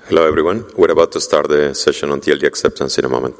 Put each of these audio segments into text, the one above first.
Hello, everyone. We're about to start the session on TLD acceptance in a moment.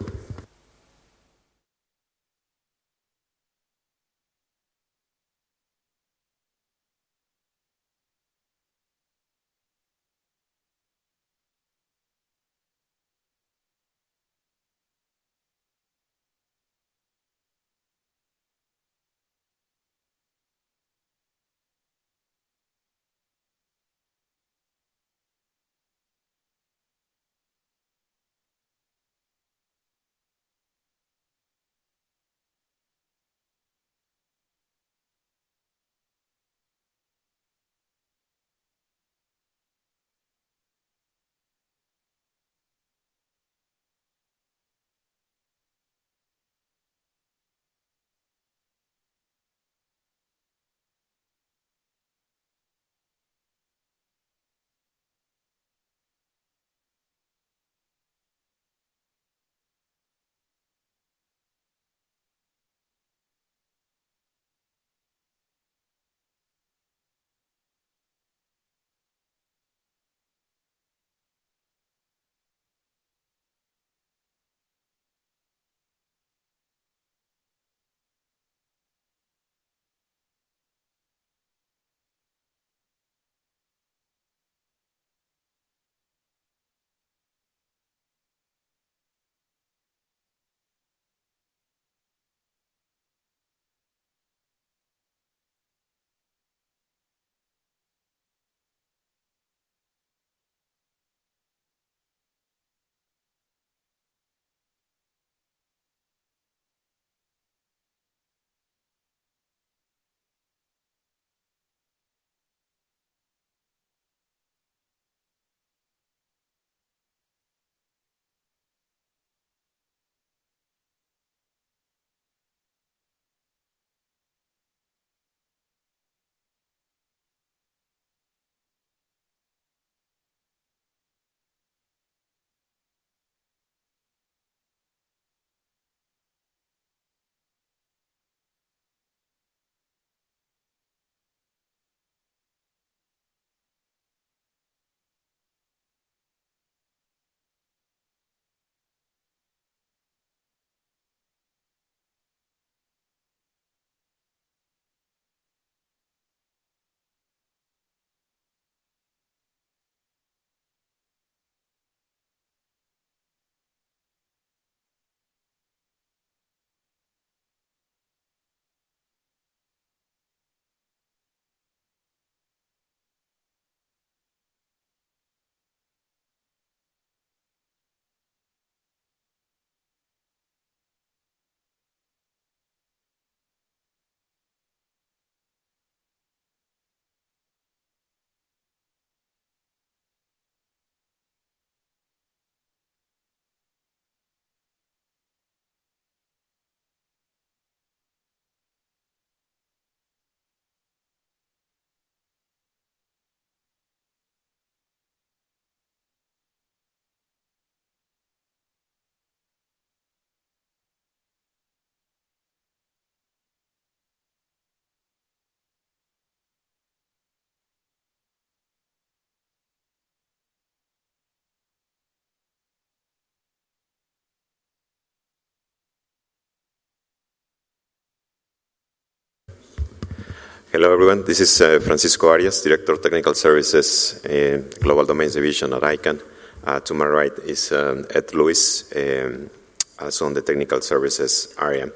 Hello, everyone. This is Francisco Arias, Director of Technical Services, Global Domains Division at ICANN. To my right is Ed Lewis, also on the Technical Services area.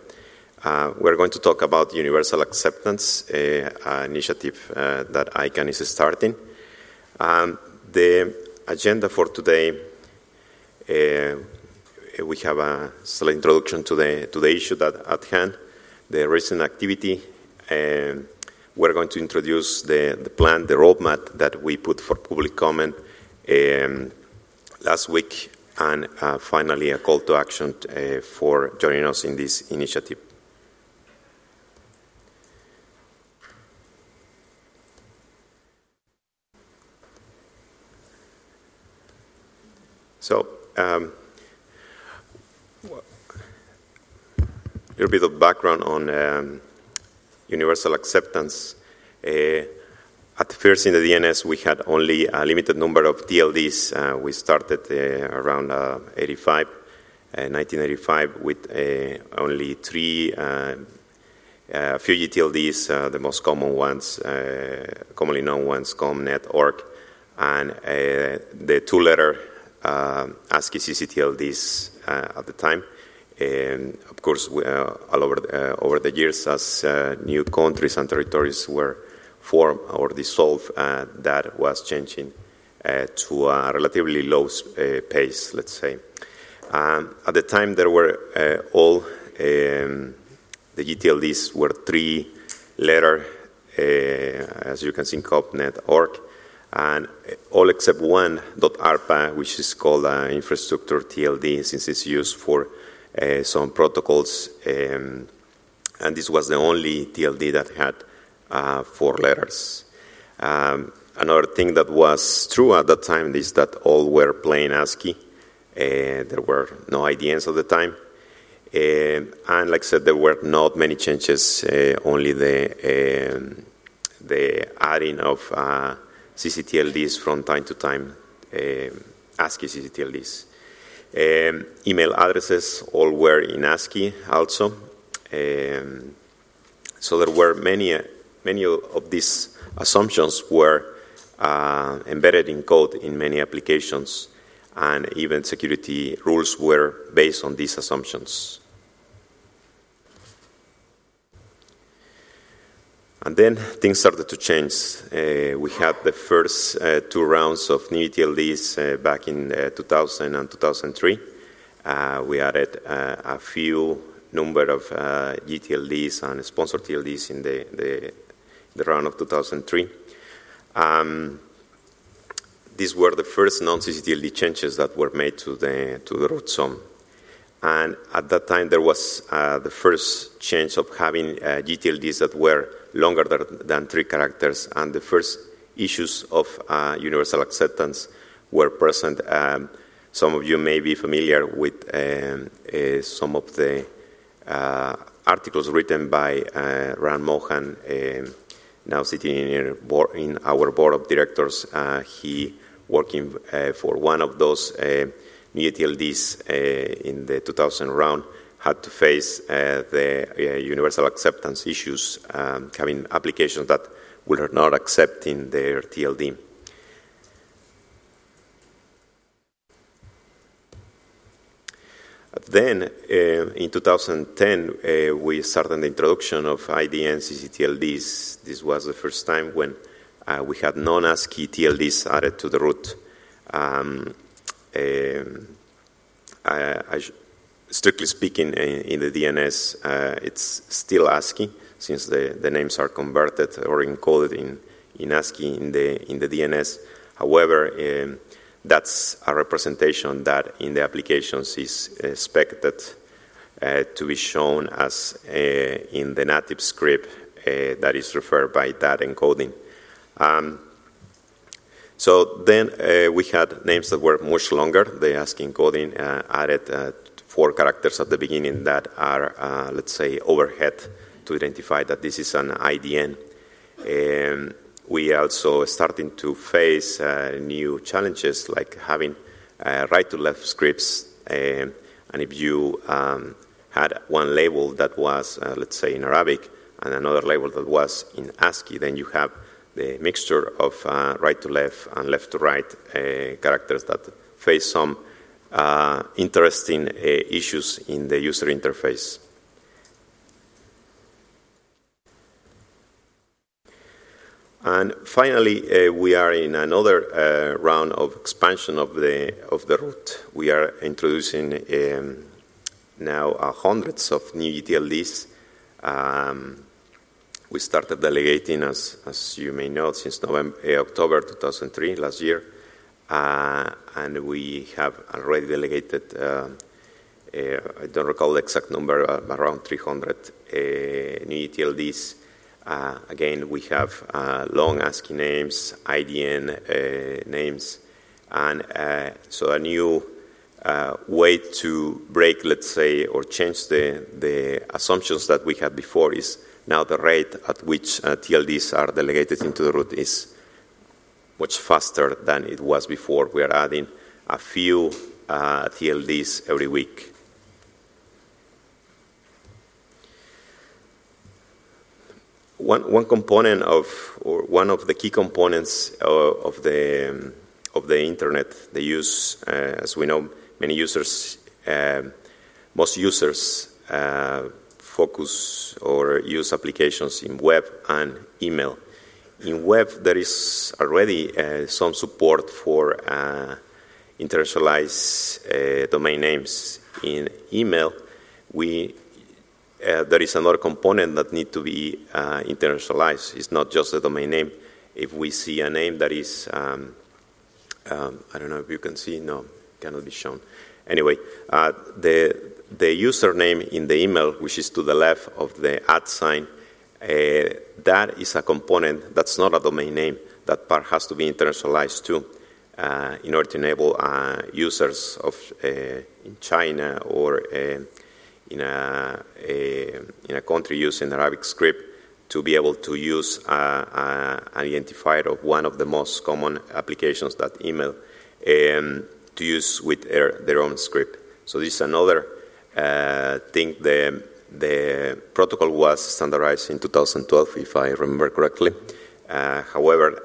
We're going to talk about universal acceptance, initiative that ICANN is starting. The agenda for today, we have a slight introduction to the issue at hand, the recent activity. We're going to introduce the plan, the roadmap that we put for public comment last week, and finally a call to action for joining us in this initiative. So, a little bit of background on universal acceptance. At first in the DNS, we had only a limited number of TLDs. We started around 1985 with only 3 few GTLDs, the most common ones, commonly known ones, COM.NET, ORG, and the 2-letter ASCII CCTLDs at the time. Of course, all over the years, as new countries and territories were formed or dissolved, that was changing to a relatively low pace, let's say. At the time, there were all the GTLDs were 3-letter, as you can see, COM.NET, ORG, and all except one .ARPA, which is called infrastructure TLD, since it's used for some protocols, and this was the only TLD that had 4 letters. Another thing that was true at that time is that all were plain ASCII. There were no IDNs at the time. And like I said, there were not many changes, only the adding of CCTLDs from time to time, ASCII CCTLDs. Email addresses all were in ASCII also. So there were many of these assumptions were embedded in code in many applications, and even security rules were based on these assumptions. And then things started to change. We had the first 2 rounds of new TLDs back in 2000 and 2003. We added a few number of GTLDs and sponsored TLDs in the round of 2003. These were the first non-CCTLD changes that were made to the root zone. And at that time, there was the first change of having GTLDs that were longer than 3 characters, and the first issues of universal acceptance were present. Some of you may be familiar with some of the articles written by Ram Mohan, now sitting in our board of directors. He working for one of those new TLDs in the 2000 round, had to face the universal acceptance issues, having applications that were not accepting their TLD. Then, in 2010, we started the introduction of IDN CCTLDs. This was the first time when we had non-ASCII TLDs added to the root. Strictly speaking, in the DNS, it's still ASCII, since the names are converted or encoded in ASCII in the DNS. However, that's a representation that in the applications is expected to be shown as in the native script that is referred by that encoding. So then we had names that were much longer. The ASCII encoding added 4 characters at the beginning that are, let's say, overhead to identify that this is an IDN. We also starting to face new challenges, like having right-to-left scripts. And if you had one label that was, let's say, in Arabic, and another label that was in ASCII, then you have the mixture of right-to-left and left-to-right characters that face some interesting issues in the user interface. And finally, we are in another round of expansion of the root. We are introducing now hundreds of new GTLDs. We started delegating, as you may know, since October 2003, last year. And we have already delegated, I don't recall the exact number, around 300 new GTLDs. Again, we have long ASCII names, IDN names, and so a new way to break, let's say, or change the assumptions that we had before is now the rate at which TLDs are delegated into the root is much faster than it was before. We are adding a few TLDs every week. One component or one of the key components of the internet, they use, as we know, many users, most users focus or use applications in web and email. In web, there is already some support for internationalized domain names. In email, there is another component that needs to be internationalized. It's not just the domain name. If we see a name that is, I don't know if you can see, no, cannot be shown. Anyway, the username in the email, which is to the left of the @ sign, that is a component that's not a domain name. That part has to be internationalized too in order to enable users in China or in a country using Arabic script to be able to use an identifier of one of the most common applications that email to use with their own script. So this is another thing. The protocol was standardized in 2012, if I remember correctly. However,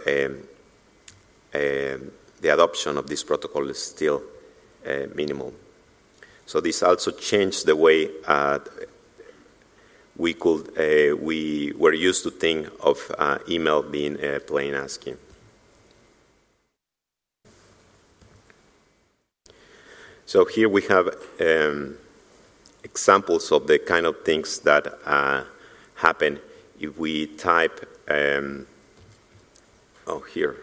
the adoption of this protocol is still minimal. So this also changed the way we were used to think of email being plain ASCII. So here we have examples of the kind of things that happen if we type, here.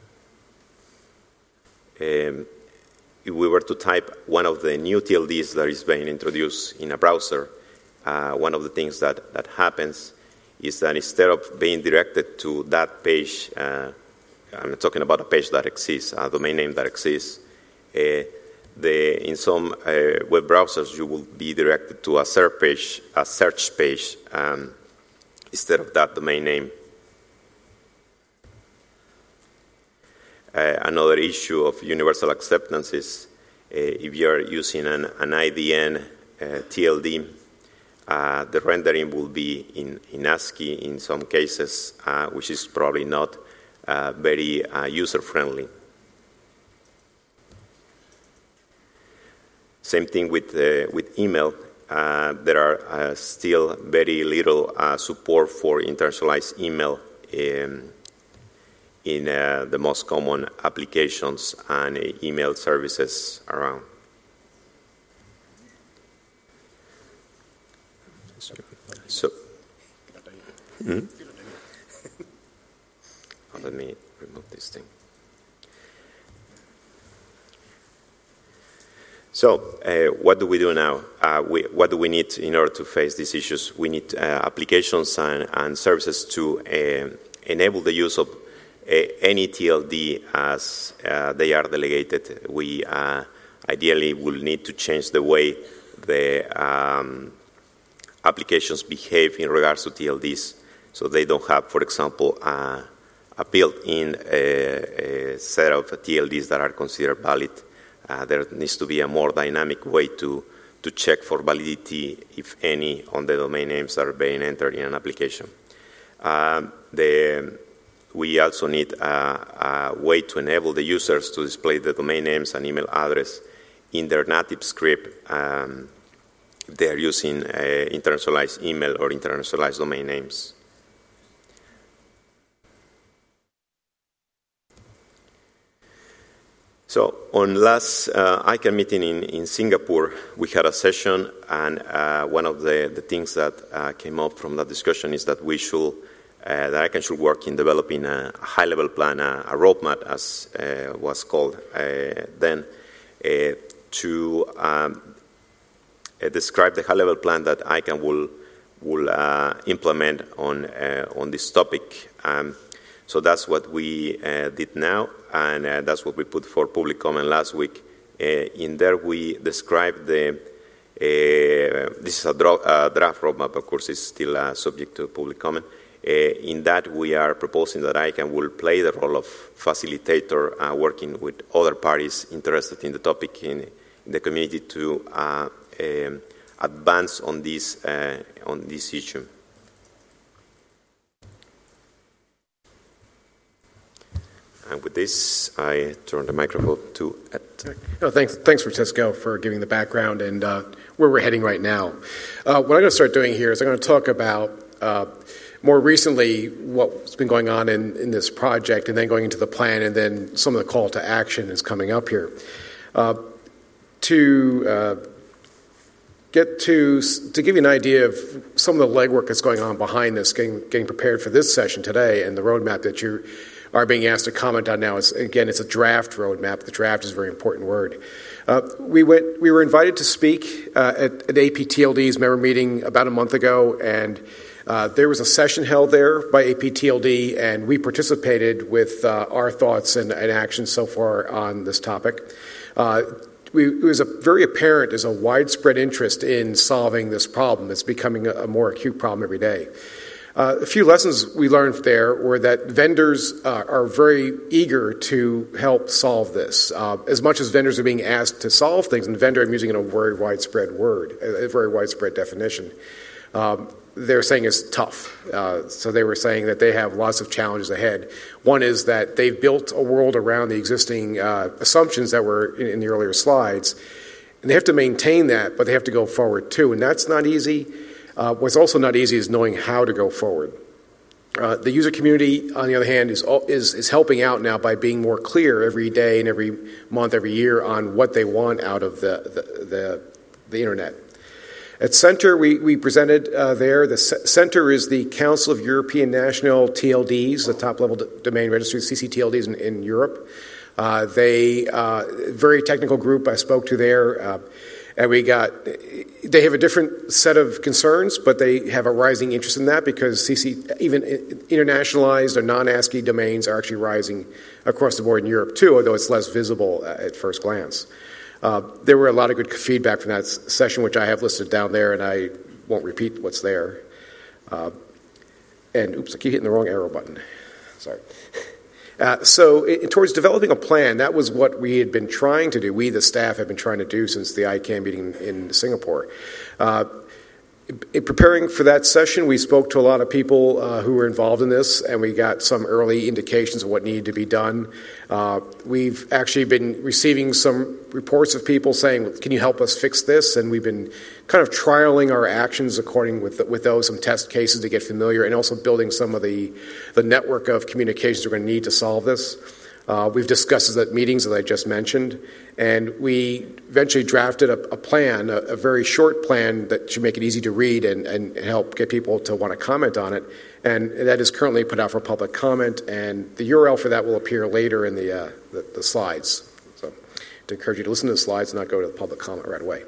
If we were to type one of the new TLDs that is being introduced in a browser, one of the things that happens is that instead of being directed to that page, I'm talking about a page that exists, a domain name that exists, in some web browsers, you will be directed to a search page instead of that domain name. Another issue of universal acceptance is if you are using an IDN TLD, the rendering will be in ASCII in some cases, which is probably not very user-friendly. Same thing with email. There are still very little support for internationalized email in the most common applications and email services around. So, let me remove this thing. So, what do we do now? What do we need in order to face these issues? We need applications and services to enable the use of any TLD as they are delegated. We ideally will need to change the way the applications behave in regards to TLDs, so they don't have, for example, a built-in set of TLDs that are considered valid. There needs to be a more dynamic way to check for validity, if any, on the domain names that are being entered in an application. We also need a way to enable the users to display the domain names and email address in their native script if they are using internationalized email or internationalized domain names. So on last ICANN meeting in Singapore, we had a session, and one of the things that came up from that discussion is that we should, that ICANN should work in developing a high-level plan, a roadmap, as was called then, to describe the high-level plan that ICANN will implement on this topic. So that's what we did now, and that's what we put for public comment last week. In there, we described this is a draft roadmap, of course, it's still subject to public comment. In that, we are proposing that ICANN will play the role of facilitator, working with other parties interested in the topic in the community to advance on this issue. And with this, I turn the microphone to Ed. No, thanks, Francisco, for giving the background and where we're heading right now. What I'm going to start doing here is I'm going to talk about more recently what's been going on in this project, and then going into the plan, and then some of the call to action is coming up here. To give you an idea of some of the legwork that's going on behind this, getting prepared for this session today, and the roadmap that you are being asked to comment on now is, again, it's a draft roadmap. The draft is a very important word. We were invited to speak at APTLD's member meeting about a month ago, and there was a session held there by APTLD, and we participated with our thoughts and actions so far on this topic. It was very apparent there's a widespread interest in solving this problem. It's becoming a more acute problem every day. A few lessons we learned there were that vendors are very eager to help solve this. As much as vendors are being asked to solve things, and vendor, I'm using a very widespread word, a very widespread definition, they're saying it's tough. So they were saying that they have lots of challenges ahead. One is that they've built a world around the existing assumptions that were in the earlier slides, and they have to maintain that, but they have to go forward too, and that's not easy. What's also not easy is knowing how to go forward. The user community, on the other hand, is helping out now by being more clear every day and every month, every year on what they want out of the Internet. At Center, we presented there. The Center is the Council of European National TLDs, the top-level domain registries, CCTLDs in Europe. They very technical group I spoke to there. And they have a different set of concerns, but they have a rising interest in that because even internationalized or non-ASCII domains are actually rising across the board in Europe too, although it's less visible at first glance. There were a lot of good feedback from that session, which I have listed down there, and I won't repeat what's there. And oops, I keep hitting the wrong arrow button. Sorry. Towards developing a plan, that was what we had been trying to do. We, the staff, have been trying to do since the ICANN meeting in Singapore. In preparing for that session, we spoke to a lot of people who were involved in this, and we got some early indications of what needed to be done. We've actually been receiving some reports of people saying, can you help us fix this? And we've been kind of trialing our actions according with those, some test cases to get familiar, and also building some of the network of communications we're going to need to solve this. We've discussed this at meetings, as I just mentioned, and we eventually drafted a plan, a very short plan that should make it easy to read and help get people to want to comment on it. And that is currently put out for public comment, and the URL for that will appear later in the slides. So to encourage you to listen to the slides and not go to the public comment right away.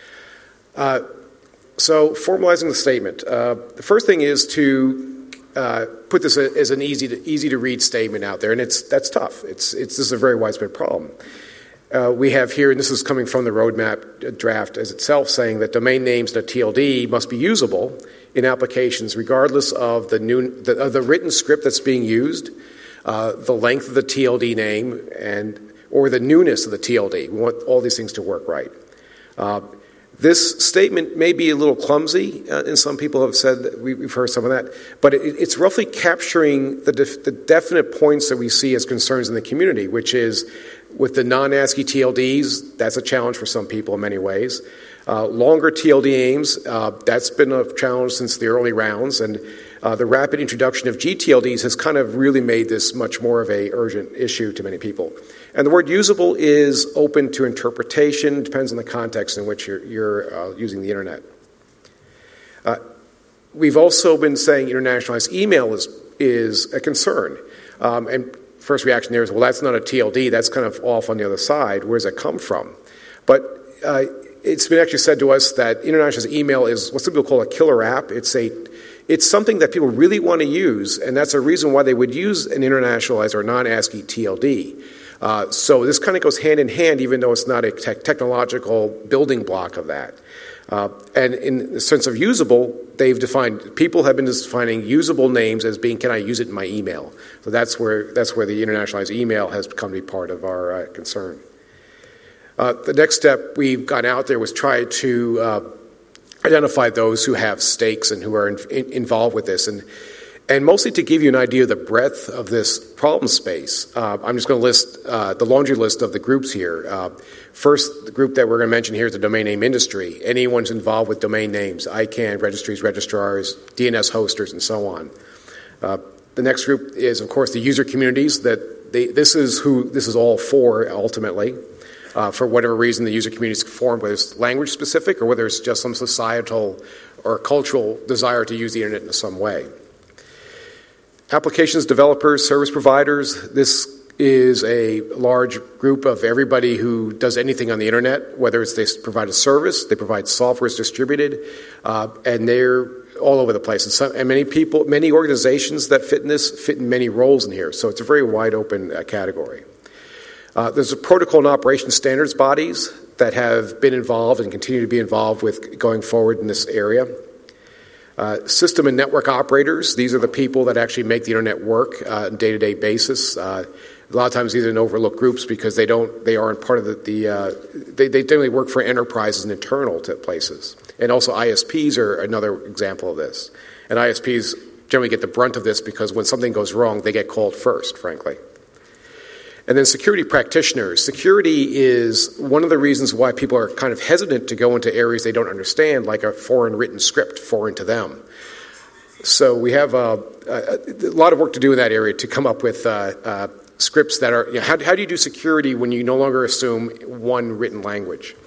So formalizing the statement. The first thing is to put this as an easy to read statement out there, and that's tough. This is a very widespread problem. We have here, and this is coming from the roadmap draft as itself, saying that domain names in a TLD must be usable in applications regardless of the written script that's being used, the length of the TLD name, or the newness of the TLD. We want all these things to work right. This statement may be a little clumsy, and some people have said that we've heard some of that, but it's roughly capturing the definite points that we see as concerns in the community, which is with the non-ASCII TLDs, that's a challenge for some people in many ways. Longer TLD names, that's been a challenge since the early rounds, and the rapid introduction of GTLDs has kind of really made this much more of an urgent issue to many people. And the word usable is open to interpretation, depends on the context in which you're using the Internet. We've also been saying internationalized email is a concern. And first reaction there is, well, that's not a TLD, that's kind of off on the other side. Where does that come from? But it's been actually said to us that internationalized email is what some people call a killer app. It's something that people really want to use, and that's a reason why they would use an internationalized or non-ASCII TLD. So this kind of goes hand in hand, even though it's not a technological building block of that. And in the sense of usable, people have been defining usable names as being, can I use it in my email? So that's where the internationalized email has become to be part of our concern. The next step we've gone out there was try to identify those who have stakes and who are involved with this. And mostly to give you an idea of the breadth of this problem space, I'm just going to list the laundry list of the groups here. First, the group that we're going to mention here is the domain name industry. Anyone who's involved with domain names, ICANN, registries, registrars, DNS hosters, and so on. The next group is, of course, the user communities. This is who this is all for, ultimately. For whatever reason the user community is formed, whether it's language specific or whether it's just some societal or cultural desire to use the internet in some way. Applications developers, service providers, this is a large group of everybody who does anything on the internet, whether it's they provide a service, they provide software that's distributed, and they're all over the place. And many organizations that fit in this fit in many roles in here, so it's a very wide open category. There's a protocol and operation standards bodies that have been involved and continue to be involved with going forward in this area. System and network operators, these are the people that actually make the internet work on a day-to-day basis. A lot of times these are overlooked groups because they aren't part of they generally work for enterprises and internal to places. And also ISPs are another example of this. And ISPs generally get the brunt of this because when something goes wrong, they get called first, frankly. And then security practitioners. Security is one of the reasons why people are kind of hesitant to go into areas they don't understand, like a foreign written script, foreign to them. So we have a lot of work to do in that area to come up with scripts that are, how do you do security when you no longer assume one written language?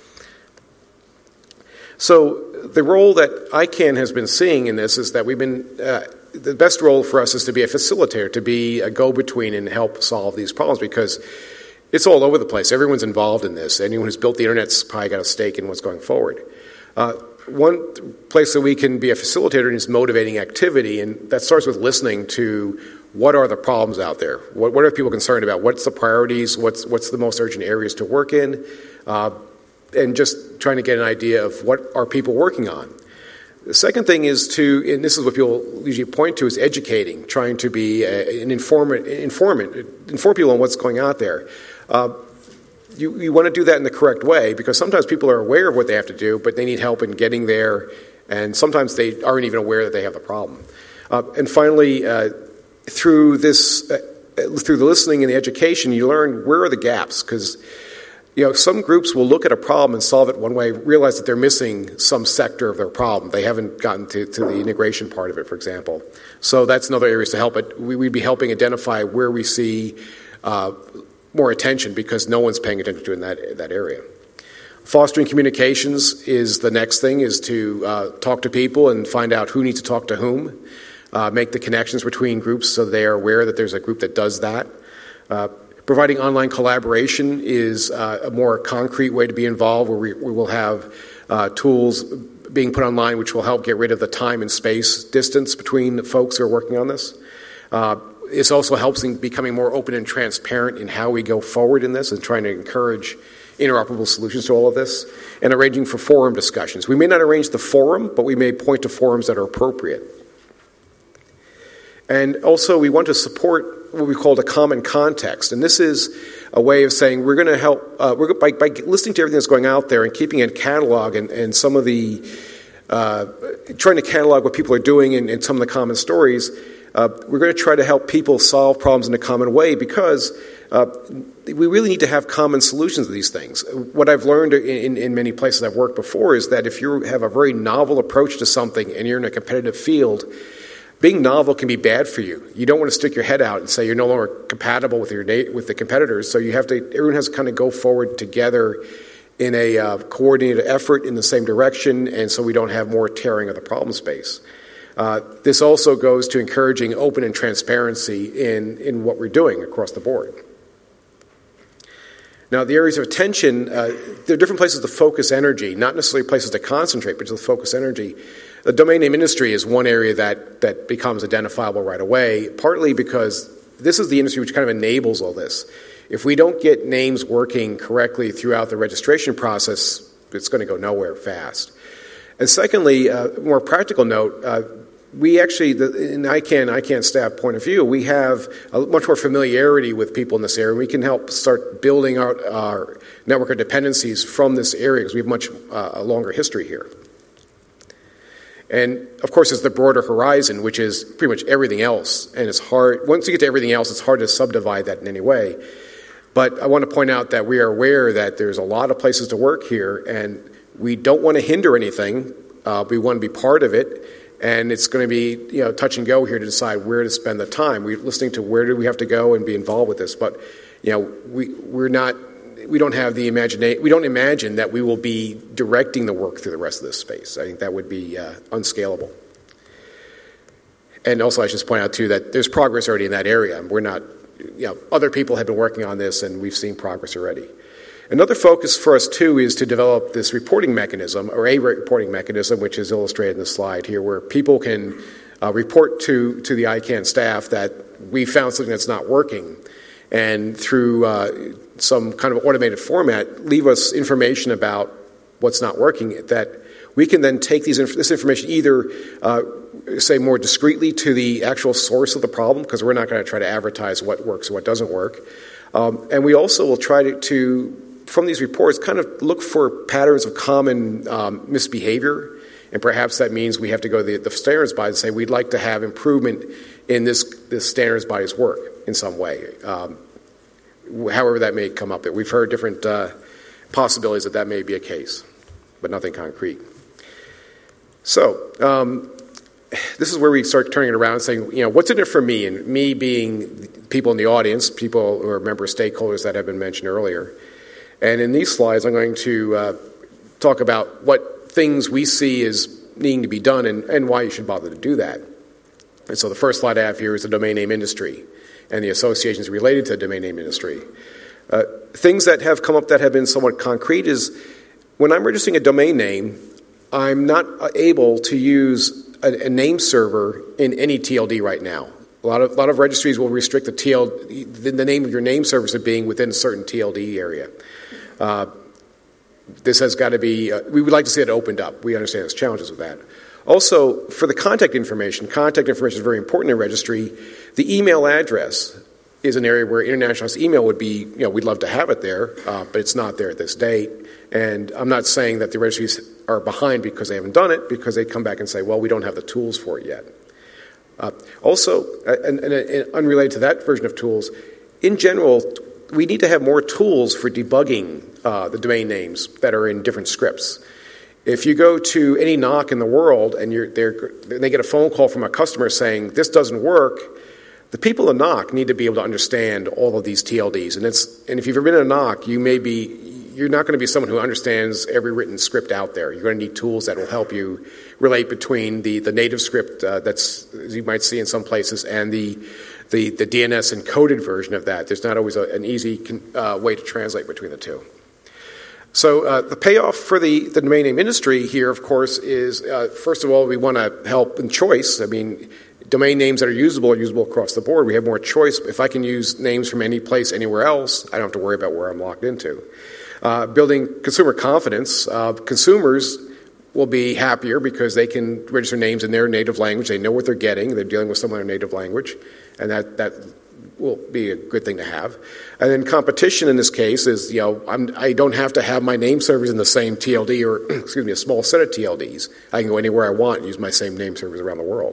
So the role that ICANN has been seeing in this is that we've been the best role for us is to be a facilitator, to be a go-between and help solve these problems because it's all over the place. Everyone's involved in this. Anyone who's built the internet's probably got a stake in what's going forward. One place that we can be a facilitator is motivating activity, and that starts with listening to what are the problems out there. What are people concerned about? What's the priorities? What's the most urgent areas to work in? And just trying to get an idea of what are people working on. The second thing is and this is what people usually point to, is educating, trying to be an informant, inform people on what's going out there. You want to do that in the correct way because sometimes people are aware of what they have to do, but they need help in getting there, and sometimes they aren't even aware that they have the problem. And finally, through the listening and the education, you learn where are the gaps because some groups will look at a problem and solve it one way, realize that they're missing some sector of their problem. They haven't gotten to the integration part of it, for example. So that's another area to help it. We'd be helping identify where we see more attention because no one's paying attention to in that area. Fostering communications is the next thing, is to talk to people and find out who needs to talk to whom, make the connections between groups so they are aware that there's a group that does that. Providing online collaboration is a more concrete way to be involved, where we will have tools being put online which will help get rid of the time and space distance between the folks who are working on this. This also helps in becoming more open and transparent in how we go forward in this and trying to encourage interoperable solutions to all of this, and arranging for forum discussions. We may not arrange the forum, but we may point to forums that are appropriate. And also we want to support what we call a common context. And this is a way of saying we're going to help, by listening to everything that's going out there and keeping a catalog and some of the, trying to catalog what people are doing and some of the common stories, we're going to try to help people solve problems in a common way because we really need to have common solutions to these things. What I've learned in many places I've worked before is that if you have a very novel approach to something and you're in a competitive field, being novel can be bad for you. You don't want to stick your head out and say you're no longer compatible with the competitors. So everyone has to kind of go forward together in a coordinated effort in the same direction, and so we don't have more tearing of the problem space. This also goes to encouraging open and transparency in what we're doing across the board. Now, the areas of attention, there are different places to focus energy, not necessarily places to concentrate, but to focus energy. The domain name industry is one area that becomes identifiable right away, partly because this is the industry which kind of enables all this. If we don't get names working correctly throughout the registration process, it's going to go nowhere fast. And secondly, more practical note, we actually, in ICANN staff point of view, we have a much more familiarity with people in this area. We can help start building out our network of dependencies from this area because we have a longer history here. And, of course, there's the broader horizon, which is pretty much everything else. And it's hard, once you get to everything else, it's hard to subdivide that in any way. But I want to point out that we are aware that there's a lot of places to work here, and we don't want to hinder anything. We want to be part of it. And it's going to be, touch and go here to decide where to spend the time. We're listening to where do we have to go and be involved with this. But, we don't have the imagination. We don't imagine that we will be directing the work through the rest of this space. I think that would be unscalable. And also, I should just point out too that there's progress already in that area. We're not, other people have been working on this, and we've seen progress already. Another focus for us, too, is to develop this reporting mechanism, or a reporting mechanism, which is illustrated in the slide here, where people can report to the ICANN staff that we found something that's not working, and through some kind of automated format, leave us information about what's not working, that we can then take this information either, say, more discreetly to the actual source of the problem, because we're not going to try to advertise what works and what doesn't work. And we also will try to from these reports, kind of look for patterns of common misbehavior, and perhaps that means we have to go to the standards body and say we'd like to have improvement in this standards body's work in some way, however that may come up. We've heard different possibilities that may be a case, but nothing concrete. So this is where we start turning it around and saying, what's in it for me? And me being people in the audience, people who are member stakeholders that have been mentioned earlier. And in these slides, I'm going to talk about what things we see as needing to be done and why you should bother to do that. And so the first slide I have here is the domain name industry and the associations related to the domain name industry. Things that have come up that have been somewhat concrete is when I'm registering a domain name, I'm not able to use a name server in any TLD right now. A lot of registries will restrict the name of your name servers to being within a certain TLD area. This has got to be, we would like to see it opened up. We understand there's challenges with that. Also, for the contact information is very important in registry. The email address is an area where internationalized email would be, we'd love to have it there, but it's not there at this date. And I'm not saying that the registries are behind because they haven't done it, because they come back and say, well, we don't have the tools for it yet. Also, and unrelated to that version of tools, in general, we need to have more tools for debugging the domain names that are in different scripts. If you go to any NOC in the world and they get a phone call from a customer saying, this doesn't work, the people in NOC need to be able to understand all of these TLDs. And if you've ever been in a NOC, you're not going to be someone who understands every written script out there. You're going to need tools that will help you relate between the native script that's, as you might see in some places, and the DNS encoded version of that. There's not always an easy way to translate between the two. So the payoff for the domain name industry here, of course, is, first of all, we want to help in choice. I mean, domain names that are usable across the board. We have more choice. If I can use names from any place anywhere else, I don't have to worry about where I'm logged into. Building consumer confidence. Consumers will be happier because they can register names in their native language. They know what they're getting. They're dealing with someone in their native language, and that will be a good thing to have. And then competition in this case is, I don't have to have my name servers in the same TLD or, a small set of TLDs. I can go anywhere I want and use my same name servers around the world.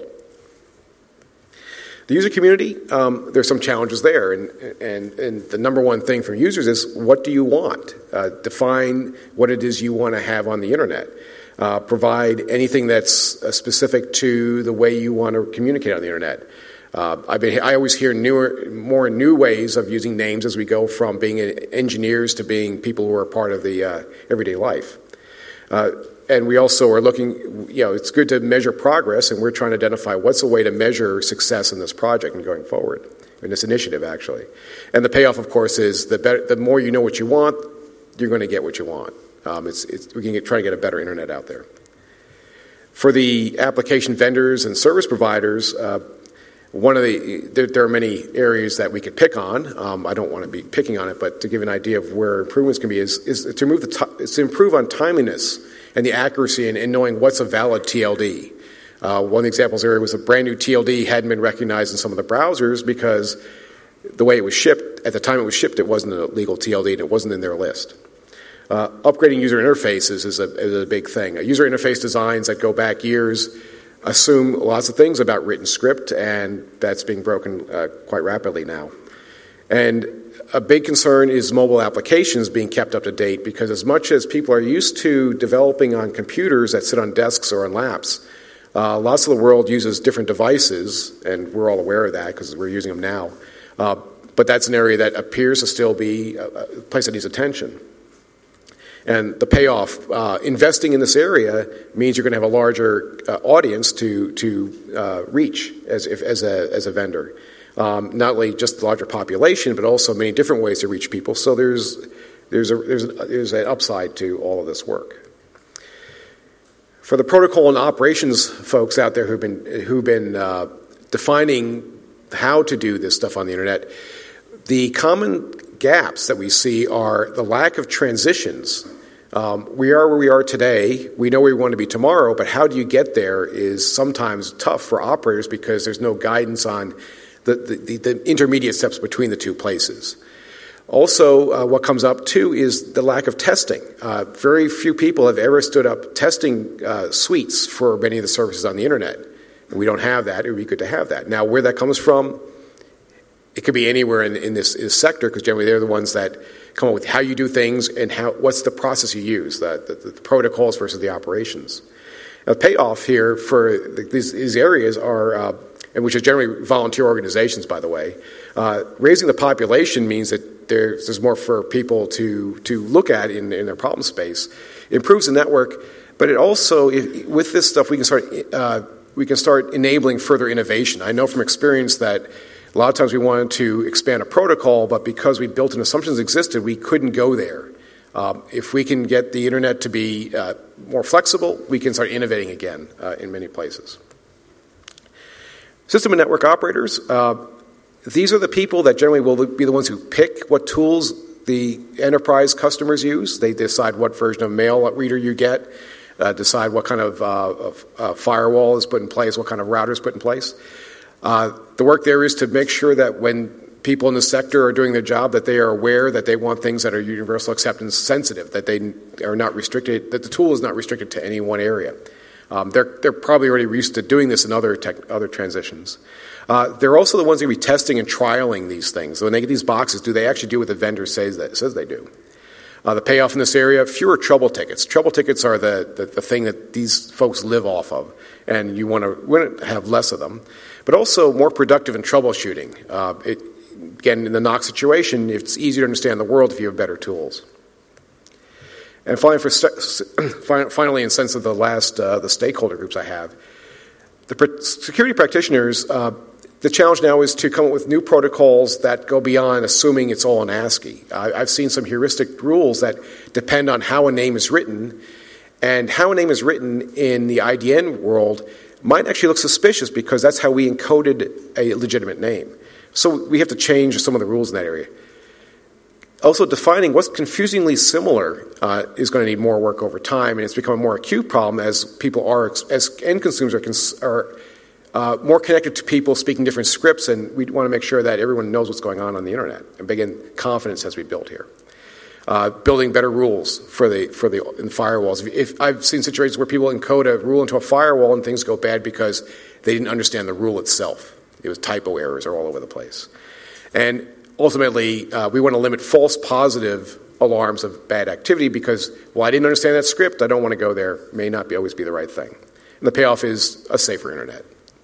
The user community, there's some challenges there, and the number one thing for users is, what do you want? Define what it is you want to have on the internet. Provide anything that's specific to the way you want to communicate on the internet. I always hear more new ways of using names as we go from being engineers to being people who are part of the everyday life. And we also are looking, it's good to measure progress, and we're trying to identify what's a way to measure success in this project and going forward, in this initiative, actually. And the payoff, of course, is the more you know what you want, you're going to get what you want. We can try to get a better internet out there. For the application vendors and service providers, there are many areas that we could pick on. I don't want to be picking on it, but to give an idea of where improvements can be is to improve on timeliness and the accuracy in knowing what's a valid TLD. One of the examples there was a brand new TLD hadn't been recognized in some of the browsers because the way it was shipped, at the time it was shipped, it wasn't a legal TLD and it wasn't in their list. Upgrading user interfaces is a big thing. User interface designs that go back years assume lots of things about written script, and that's being broken quite rapidly now. And a big concern is mobile applications being kept up to date, because as much as people are used to developing on computers that sit on desks or on laps, lots of the world uses different devices, and we're all aware of that because we're using them now. But that's an area that appears to still be a place that needs attention. And the payoff, investing in this area means you're going to have a larger audience to reach as a vendor. Not only just the larger population, but also many different ways to reach people. So there's an upside to all of this work. For the protocol and operations folks out there who've been defining how to do this stuff on the internet, the common gaps that we see are the lack of transitions. We are where we are today. We know where we want to be tomorrow, but how do you get there is sometimes tough for operators because there's no guidance on the intermediate steps between the two places. Also, what comes up, too, is the lack of testing. Very few people have ever stood up testing suites for many of the services on the internet. And we don't have that. It would be good to have that. Now, where that comes from, it could be anywhere in this sector, because generally they're the ones that come up with how you do things and what's the process you use, the protocols versus the operations. Now, the payoff here for these areas are, and which is generally volunteer organizations, by the way, raising the population means that there's more for people to look at in their problem space. It improves the network, but it also, with this stuff, we can start enabling further innovation. I know from experience that a lot of times we wanted to expand a protocol, but because we built in assumptions existed, we couldn't go there. If we can get the internet to be more flexible, we can start innovating again in many places. System and network operators, these are the people that generally will be the ones who pick what tools the enterprise customers use. They decide what version of mail reader you get, decide what kind of firewall is put in place, what kind of router is put in place. The work there is to make sure that when people in the sector are doing their job, that they are aware that they want things that are universal acceptance sensitive, that they are not restricted, that the tool is not restricted to any one area. They're probably already used to doing this in other transitions. They're also the ones who will be testing and trialing these things. So when they get these boxes, do they actually do what the vendor says they do? The payoff in this area, fewer trouble tickets. Trouble tickets are the thing that these folks live off of, and you want to have less of them. But also more productive in troubleshooting. Again, in the NOC situation, it's easier to understand the world if you have better tools. And finally, in sense of the last the stakeholder groups I have, the security practitioners, the challenge now is to come up with new protocols that go beyond assuming it's all in ASCII. I've seen some heuristic rules that depend on how a name is written, and how a name is written in the IDN world might actually look suspicious because that's how we encoded a legitimate name. So we have to change some of the rules in that area. Also, defining what's confusingly similar is going to need more work over time, and it's become a more acute problem as people as end consumers are more connected to people speaking different scripts, and we want to make sure that everyone knows what's going on the internet. And again, confidence has to be built here. Building better rules in firewalls. If I've seen situations where people encode a rule into a firewall and things go bad because they didn't understand the rule itself. It was typo errors are all over the place. And ultimately, we want to limit false positive alarms of bad activity because, well, I didn't understand that script, I don't want to go there, may not always be the right thing. And the payoff is a safer internet.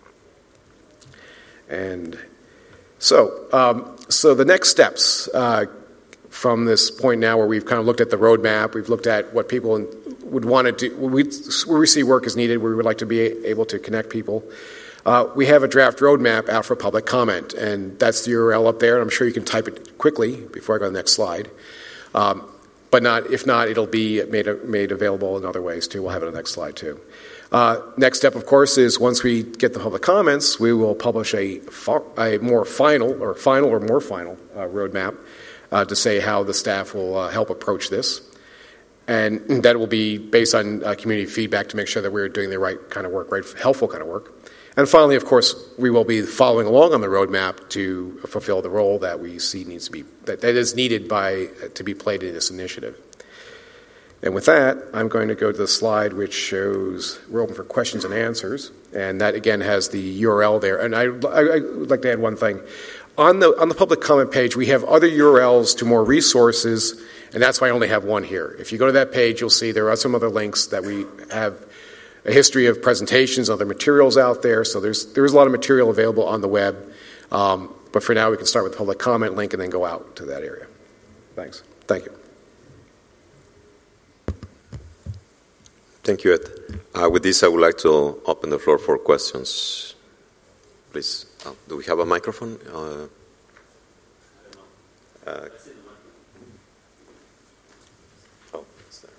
And so the next steps from this point now where we've kind of looked at the roadmap, we've looked at what people would want to do, where we see work is needed, where we would like to be able to connect people. We have a draft roadmap out for public comment, and that's the URL up there, and I'm sure you can type it quickly before I go to the next slide. But if not, it'll be made available in other ways too. We'll have it on the next slide too. Next step, of course, is once we get the public comments, we will publish a more final roadmap to say how the staff will help approach this. And that will be based on community feedback to make sure that we're doing the right kind of work, right, helpful kind of work. And finally, of course, we will be following along on the roadmap to fulfill the role that we see needs to be, that is needed to be played in this initiative. And with that, I'm going to go to the slide which shows we're open for questions and answers. And that, again, has the URL there. And I'd like to add one thing. On the public comment page, we have other URLs to more resources, and that's why I only have one here. If you go to that page, you'll see there are some other links that we have a history of presentations, other materials out there. So there's a lot of material available on the web. But for now, we can start with the public comment link and then go out to that area. Thanks. Thank you. Thank you, Ed. With this, I would like to open the floor for questions. Please, do we have a microphone? It's there.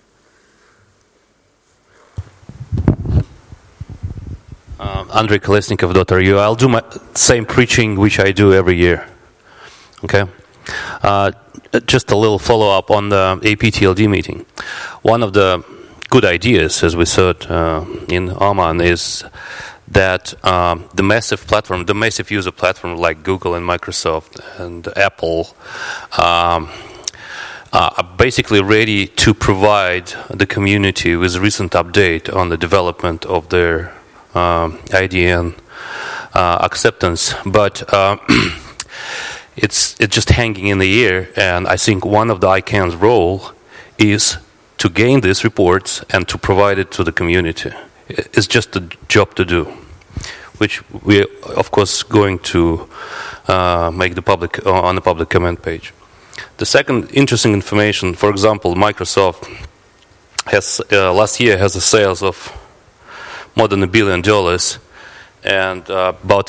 Andrei Kolesnikov, .ru. I'll do my same preaching which I do every year. Okay? Just a little follow-up on the APTLD meeting. One of the good ideas, as we said in Oman, is that the massive user platform like Google and Microsoft and Apple are basically ready to provide the community with a recent update on the development of their IDN acceptance. But it's just hanging in the air, and I think one of the ICANN's role is to gain these reports and to provide it to the community. It's just a job to do, which we, of course, going to make the public on the public comment page. The second interesting information, for example, Microsoft has last year has a sales of more than $1 billion, and about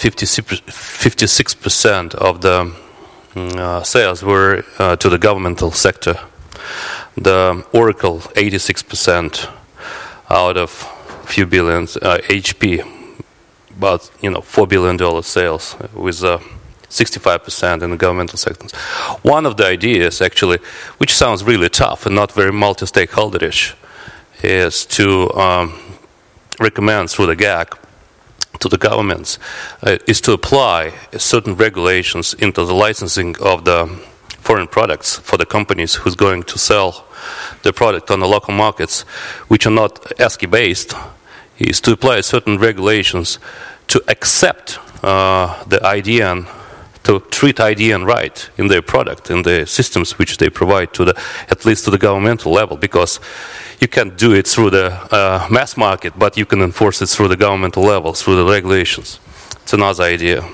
56% of the sales were to the governmental sector. The Oracle, 86% out of a few billions. HP, about $4 billion sales with 65% in the governmental sectors. One of the ideas, actually, which sounds really tough and not very multi-stakeholderish, is to recommend through the GAC to the governments is to apply certain regulations into the licensing of the foreign products for the companies who's going to sell the product on the local markets, which are not ASCII based, is to apply certain regulations to accept the IDN, to treat IDN right in their product, in the systems which they provide to the, at least to the governmental level, because you can't do it through the mass market, but you can enforce it through the governmental level, through the regulations. It's another idea.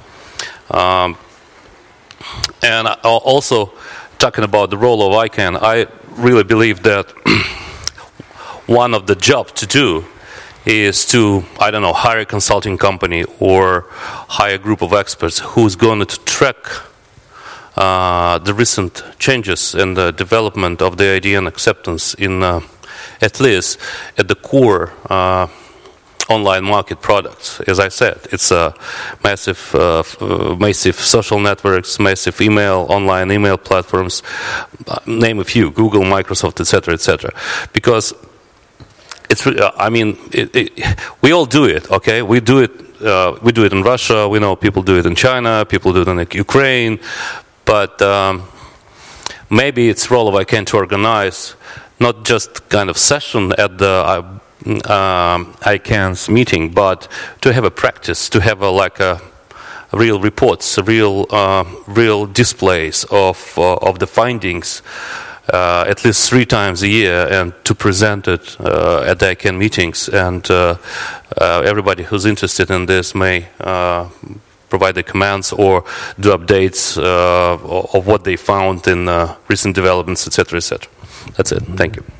And also, talking about the role of ICANN, I really believe that one of the jobs to do is to, hire a consulting company or hire a group of experts who's going to track the recent changes in the development of the IDN acceptance in, at least at the core online market products. As I said, it's a massive social networks, massive online email platforms, name a few, Google, Microsoft, etc., etc. Because it's, we all do it, okay? We do it in Russia. We know people do it in China. People do it in Ukraine. But maybe it's role of ICANN to organize not just kind of session at the ICANN's meeting, but to have a practice, to have a real reports, real displays of the findings, at least 3 times a year, and to present it at the ICANN meetings. And everybody who's interested in this may provide the comments or do updates of what they found in recent developments, etc., etc. That's it. Thank you.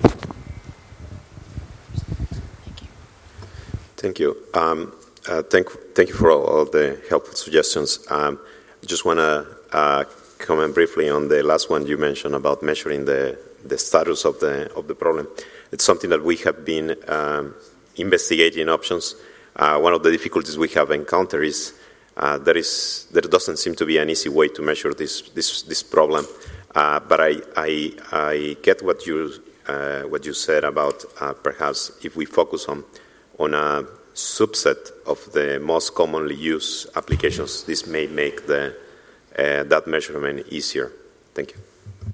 Thank you. Thank you for all the helpful suggestions. Just want to comment briefly on the last one you mentioned about measuring the status of the problem. It's something that we have been investigating options. One of the difficulties we have encountered is there doesn't seem to be an easy way to measure this problem. But I get what you what you said about perhaps if we focus on a subset of the most commonly used applications, this may make that measurement easier. Thank you.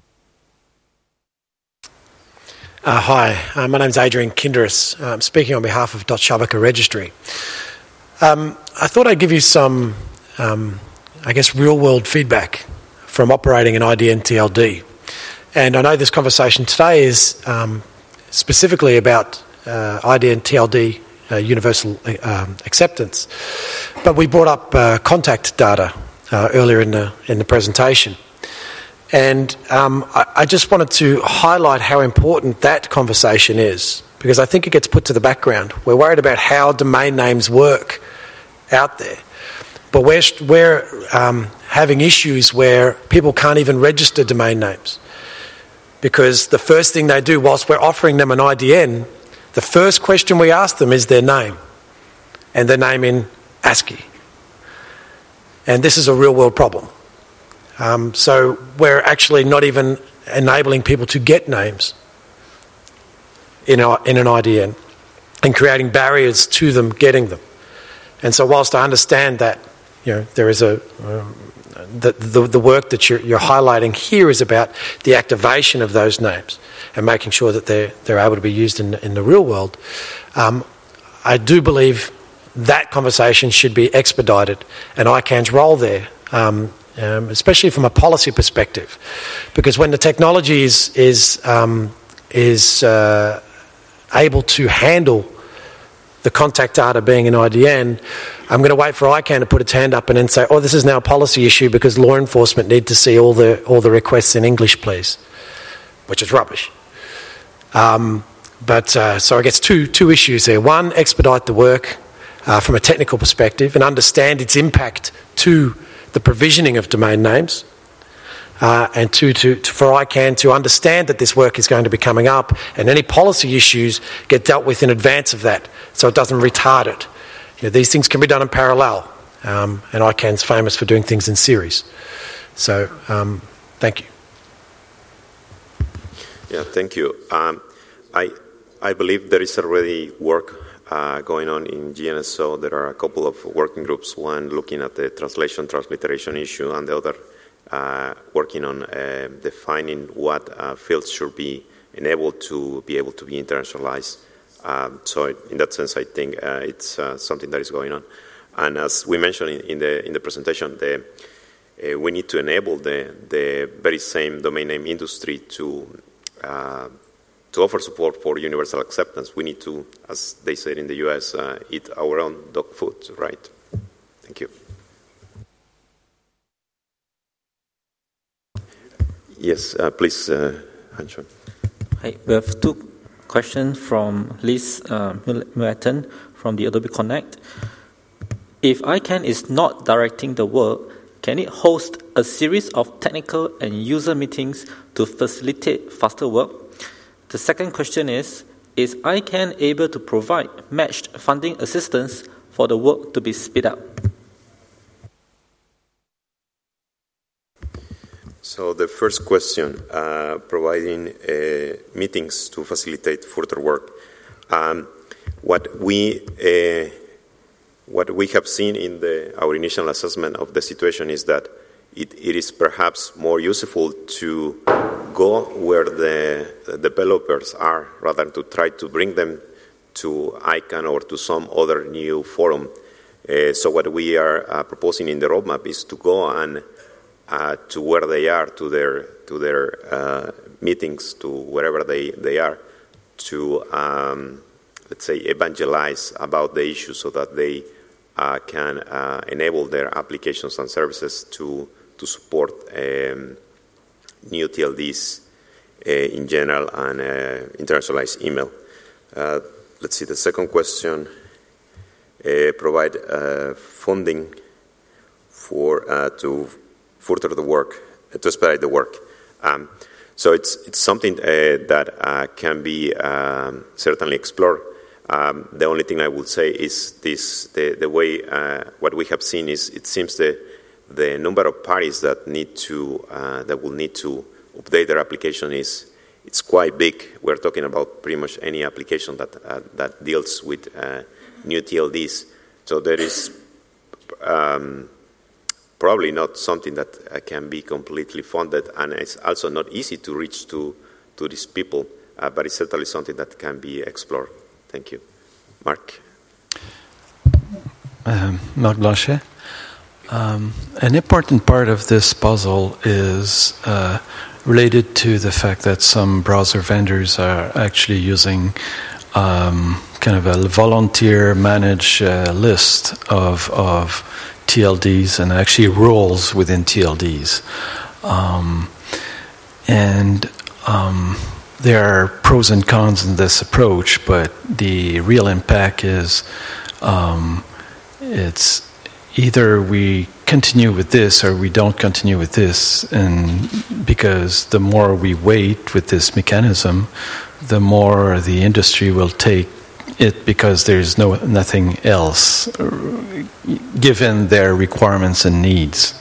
Hi, my name's Adrian Kinderis. I'm speaking on behalf of .Shabaka Registry. I thought I'd give you some, real-world feedback from operating an IDN TLD. And I know this conversation today is specifically about IDN TLD universal acceptance, but we brought up contact data earlier in the presentation. And I just wanted to highlight how important that conversation is, because I think it gets put to the background. We're worried about how domain names work out there, but we're having issues where people can't even register domain names, because the first thing they do whilst we're offering them an IDN, the first question we ask them is their name, and their name in ASCII. And this is a real-world problem. So we're actually not even enabling people to get names in an IDN and creating barriers to them getting them. And so whilst I understand that, there is the work that you're highlighting here is about the activation of those names and making sure that they're able to be used in the real world, I do believe that conversation should be expedited, and ICANN's role there, especially from a policy perspective, because when the technology is able to handle the contact data being an IDN, I'm going to wait for ICANN to put its hand up and then say, "Oh, this is now a policy issue because law enforcement need to see all the requests in English, please," which is rubbish. So I guess two issues there. One, expedite the work from a technical perspective and understand its impact to the provisioning of domain names, and for ICANN to understand that this work is going to be coming up, and any policy issues get dealt with in advance of that, so it doesn't retard it. These things can be done in parallel, and ICANN's famous for doing things in series. So, thank you. Yeah, thank you. I believe there is already work going on in GNSO. There are a couple of working groups, one looking at the transliteration issue, and the other working on defining what fields should be enabled to be able to be internationalized. So in that sense, I think it's something that is going on. And as we mentioned in the presentation, we need to enable the very same domain name industry to offer support for universal acceptance. We need to, as they said in the US, eat our own dog food, right? Thank you. Yes, please, Hanshon. Hi, we have two questions from Liz Merton from the Adobe Connect. If ICANN is not directing the work, can it host a series of technical and user meetings to facilitate faster work? The second question is ICANN able to provide matched funding assistance for the work to be sped up? So the first question, providing meetings to facilitate further work. What we have seen in our initial assessment of the situation is that it is perhaps more useful to go where the developers are rather than to try to bring them to ICANN or to some other new forum. So what we are proposing in the roadmap is to go and to where they are, to their meetings, to wherever they are, to let's say evangelize about the issue so that they can enable their applications and services to support new TLDs in general and internationalized email. Let's see, the second question, provide funding to further the work, to expedite the work. So it's something that can be certainly explored. The only thing I would say is this: the way what we have seen is it seems the number of parties that will need to update their application is it's quite big. We're talking about pretty much any application that deals with new TLDs. So there is probably not something that can be completely funded, and it's also not easy to reach to these people, but it's certainly something that can be explored. Thank you. Marc? Marc Blanchet. An important part of this puzzle is related to the fact that some browser vendors are actually using kind of a volunteer managed list of TLDs and actually roles within TLDs. There are pros and cons in this approach, but the real impact is it's either we continue with this or we don't continue with this, and because the more we wait with this mechanism, the more the industry will take it because there's nothing else given their requirements and needs.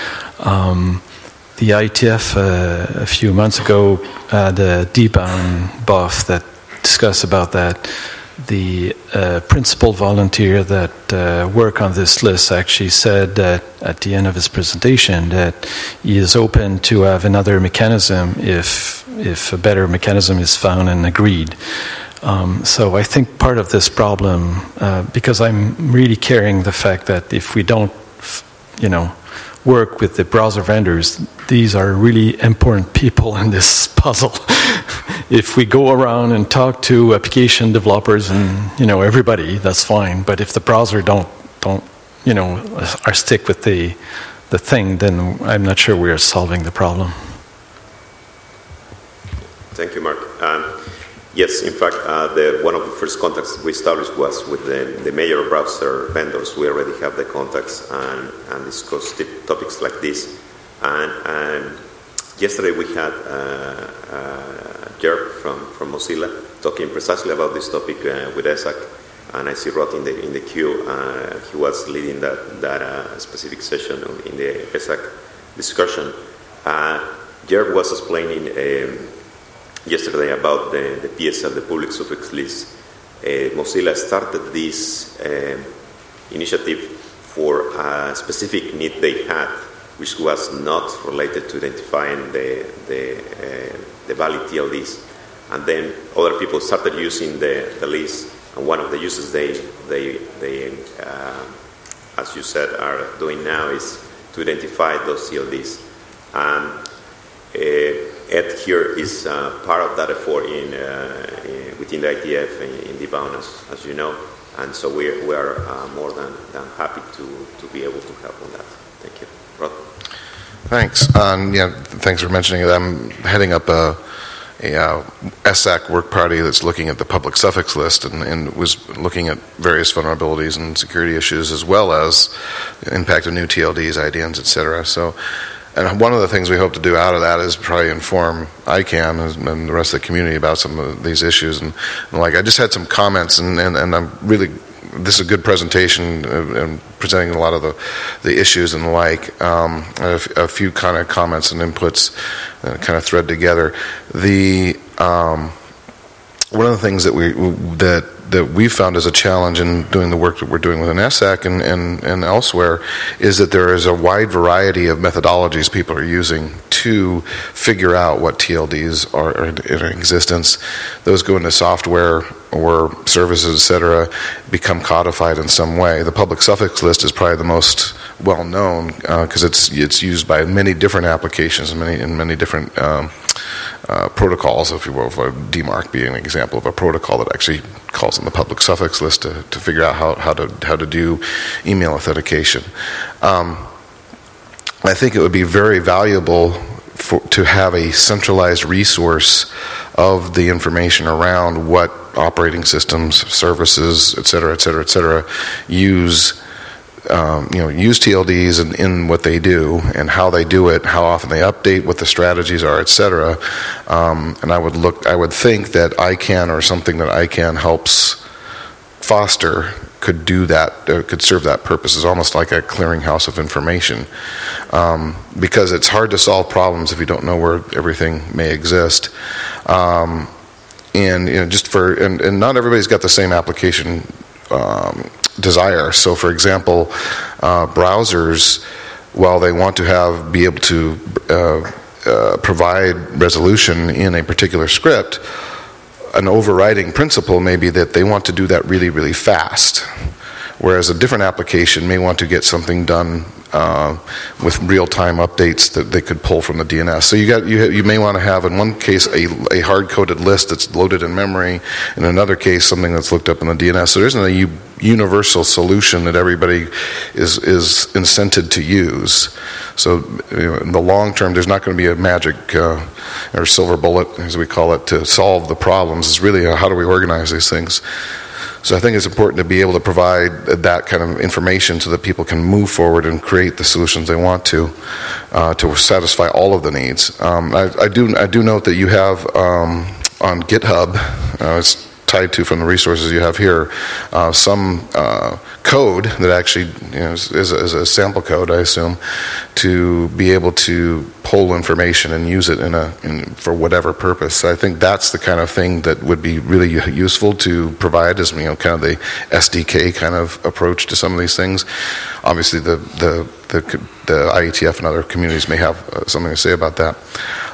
The IETF a few months ago had a DBAN buff that discussed about that. The principal volunteer that worked on this list actually said that at the end of his presentation that he is open to have another mechanism if a better mechanism is found and agreed. So I think part of this problem, because I'm really carrying the fact that if we don't, work with the browser vendors, these are really important people in this puzzle. If we go around and talk to application developers and everybody, that's fine. But if the browser don't are stick with the thing, then I'm not sure we are solving the problem. Thank you, Marc. Yes, in fact, one of the first contacts we established was with the major browser vendors. We already have the contacts and discuss topics like this. And yesterday we had Jerk from Mozilla talking precisely about this topic with ESAC, and I see Rod in the queue. He was leading that specific session in the ESAC discussion. Jerk was explaining yesterday about the PSL, the public suffix list. Mozilla started this initiative for a specific need they had, which was not related to identifying the valid TLDs. And then other people started using the list, and one of the uses they as you said, are doing now is to identify those TLDs. Ed here is part of that effort within the IETF in DBAN, as you know, and so we are more than happy to be able to help on that. Thank you. Rod? Thanks. Thanks for mentioning it. I'm heading up a ESAC work party that's looking at the public suffix list and was looking at various vulnerabilities and security issues as well as the impact of new TLDs, IDNs, etc. And one of the things we hope to do out of that is probably inform ICANN and the rest of the community about some of these issues. And I just had some comments, and I'm really, this is a good presentation and presenting a lot of the issues and the like. A few kind of comments and inputs kind of thread together. One of the things that we found as a challenge in doing the work that we're doing within ESAC and elsewhere is that there is a wide variety of methodologies people are using to figure out what TLDs are in existence. Those go into software or services, etc., become codified in some way. The public suffix list is probably the most well known because it's used by many different applications and many different protocols, if you will, for DMARC being an example of a protocol that actually calls on the public suffix list to figure out how to do email authentication. I think it would be very valuable to have a centralized resource of the information around what operating systems, services, et cetera, use TLDs in what they do and how they do it, how often they update, what the strategies are, et cetera. And I would think that ICANN or something that ICANN helps foster could do that, could serve that purpose. It's almost like a clearinghouse of information, because it's hard to solve problems if you don't know where everything may exist. And and not everybody's got the same application desire. So, for example, browsers, while they want to be able to provide resolution in a particular script, an overriding principle may be that they want to do that really, really fast, whereas a different application may want to get something done with real-time updates that they could pull from the DNS. So you may want to have, in one case, a hard-coded list that's loaded in memory, in another case, something that's looked up in the DNS. So there isn't a universal solution that everybody is incented to use. So in the long term, there's not going to be a magic or silver bullet, as we call it, to solve the problems. It's really how do we organize these things. So I think it's important to be able to provide that kind of information so that people can move forward and create the solutions they want to satisfy all of the needs. I do note that you have on GitHub, it's tied to from the resources you have here, some code that actually is a sample code, I assume, to be able to pull information and use it for whatever purpose. So I think that's the kind of thing that would be really useful to provide as kind of the SDK kind of approach to some of these things. Obviously, the IETF and other communities may have something to say about that.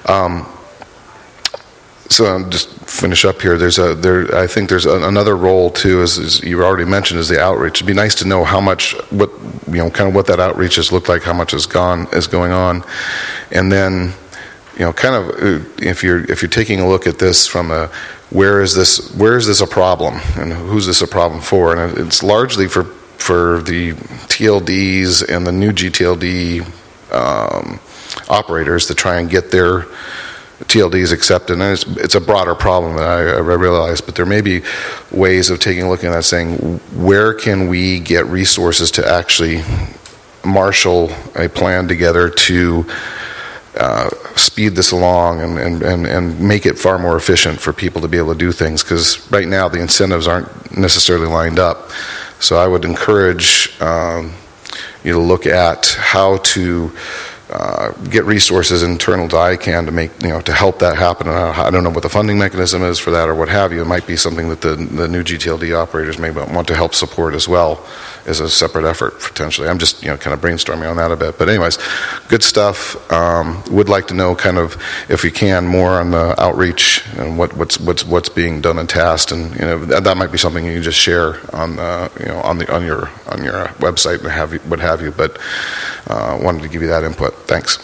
So I'll just finish up here. I think there's another role too, as you already mentioned, is the outreach. It'd be nice to know how much, what that outreach has looked like, how much is going on, and then, kind of if you're taking a look at this from where is this a problem, and who's this a problem for, and it's largely for the TLDs and the new GTLD operators to try and get their TLDs accepted, and it's a broader problem that I realize, but there may be ways of taking a look at that, saying where can we get resources to actually marshal a plan together to speed this along and make it far more efficient for people to be able to do things, because right now the incentives aren't necessarily lined up. So I would encourage you to look at how to get resources internal to ICANN to make to help that happen. I don't know what the funding mechanism is for that or what have you. It might be something that the new GTLD operators may want to help support as well as a separate effort potentially. I'm just kind of brainstorming on that a bit. But anyways, good stuff. Would like to know kind of, if we can, more on the outreach and what's being done and tasked, and that might be something you can just share on on your website and what have you. But wanted to give you that input. Thanks.